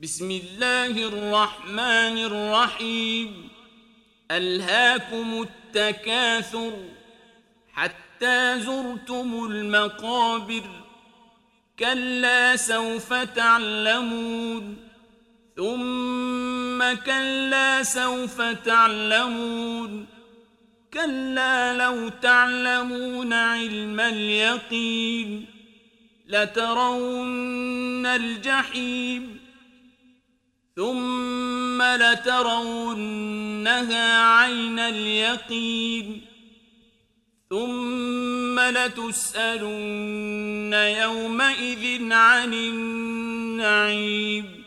بسم الله الرحمن الرحيم. ألهاكم التكاثر حتى زرتم المقابر، كلا سوف تعلمون ثم كلا سوف تعلمون، كلا لو تعلمون علم اليقين لترون الجحيم ثم لترونها عين اليقين ثم لتسألن يومئذ عن النعيم.